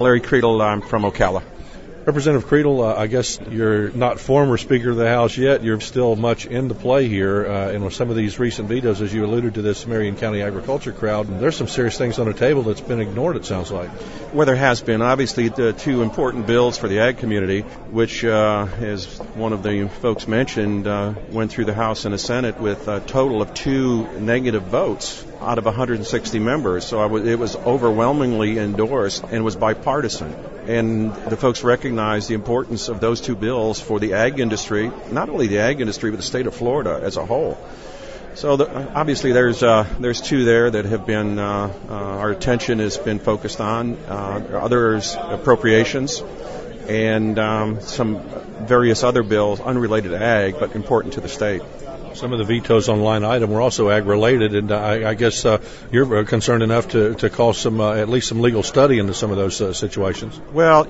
Larry Creedle, I'm from Ocala. Representative Creedle, I guess you're not former Speaker of the House yet. You're still much into play here. And with some of these recent vetoes, as you alluded to this Marion County agriculture crowd, and there's some serious things on the table that's been ignored, it sounds like. Well, there has been. Obviously, the two important bills for the ag community, which, as one of the folks mentioned, went through the House and the Senate with a total of 2 negative votes out of 160 members. So it was overwhelmingly endorsed and was bipartisan. And the folks recognized the importance of those 2 bills for the ag industry, not only the ag industry, but the state of Florida as a whole. So obviously there's 2 there that have been, our attention has been focused on. Others, appropriations, and some various other bills unrelated to ag, but important to the state. Some of the vetoes on line item were also ag-related, and I guess you're concerned enough to call some at least some legal study into some of those situations. Well,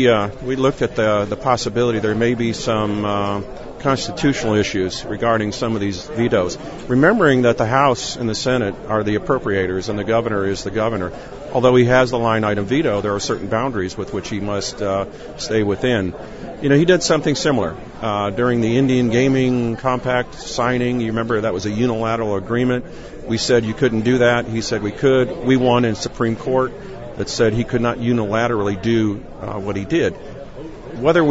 we looked at the possibility there may be some constitutional issues regarding some of these vetoes, remembering that the House and the Senate are the appropriators and the governor is the governor. Although he has the line item veto, there are certain boundaries with which he must stay within. He did something similar during the Indian Gaming Compact signing. You remember that was a unilateral agreement. We said you couldn't do that. He said we could. We won in Supreme Court that said he could not unilaterally do what he did. Whether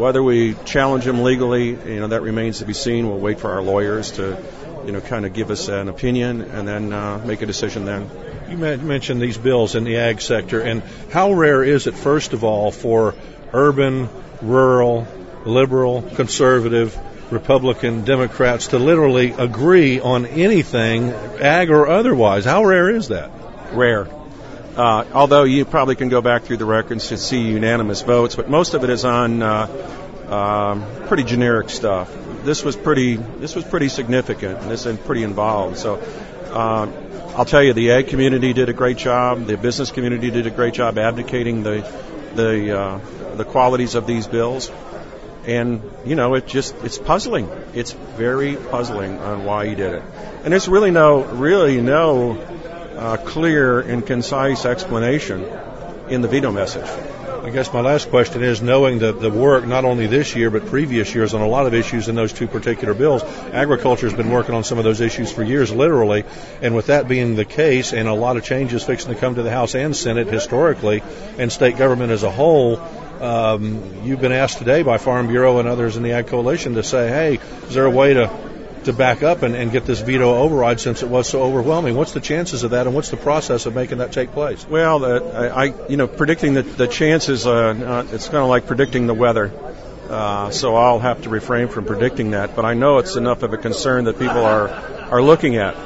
we challenge him legally, that remains to be seen. We'll wait for our lawyers to, kind of give us an opinion and then make a decision then. You mentioned these bills in the ag sector, and how rare is it, first of all, for urban, rural, liberal, conservative, Republican, Democrats to literally agree on anything, ag or otherwise? How rare is that? Rare. Although you probably can go back through the records to see unanimous votes, but most of it is on pretty generic stuff. This was pretty significant, and this is pretty involved. So I'll tell you, the ag community did a great job. The business community did a great job advocating the qualities of these bills. And, it's puzzling. It's very puzzling on why he did it. And there's really no clear and concise explanation in the veto message. I guess my last question is, knowing the work not only this year but previous years on a lot of issues in those 2 particular bills, agriculture has been working on some of those issues for years, literally. And with that being the case, and a lot of changes fixing to come to the House and Senate historically, and state government as a whole, you've been asked today by Farm Bureau and others in the Ag Coalition to say, hey, is there a way to back up and get this veto override since it was so overwhelming? What's the chances of that, and what's the process of making that take place? Well, predicting the chances, it's kind of like predicting the weather. So I'll have to refrain from predicting that. But I know it's enough of a concern that people are looking at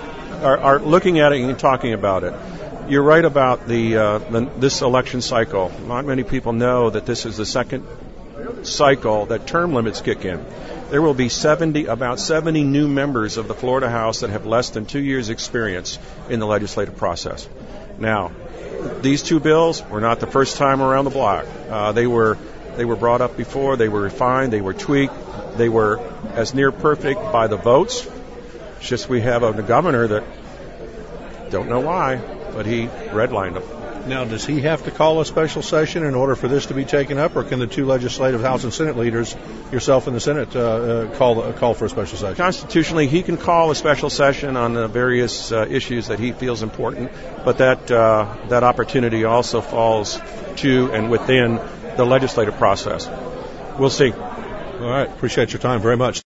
it and talking about it. You're right about this election cycle. Not many people know that this is the second cycle that term limits kick in. There will be about 70 new members of the Florida House that have less than 2 years' experience in the legislative process. Now, these 2 bills were not the first time around the block. They were brought up before. They were refined. They were tweaked. They were as near perfect by the votes. It's just we have a governor that don't know why, but he redlined them. Now, does he have to call a special session in order for this to be taken up, or can the 2 legislative House and Senate leaders, yourself and the Senate, call for a special session? Constitutionally, he can call a special session on the various issues that he feels important, but that opportunity also falls to and within the legislative process. We'll see. All right. Appreciate your time very much.